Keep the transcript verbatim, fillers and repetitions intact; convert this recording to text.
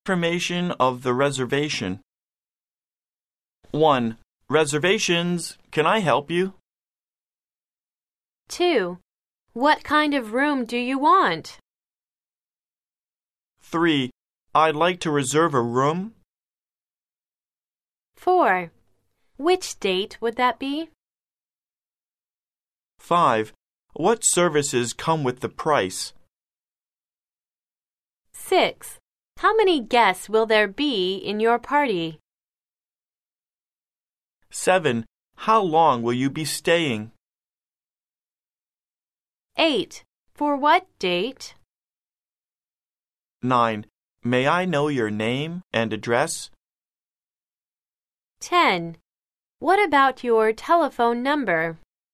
Information of the reservation. one. Reservations. Can I help you? two. What kind of room do you want? three. I'd like to reserve a room. four. Which date would that be? five. What services come with the price? six. How many guests will there be in your party? seven. How long will you be staying? eight. For what date? nine. May I know your name and address? ten. What about your telephone number?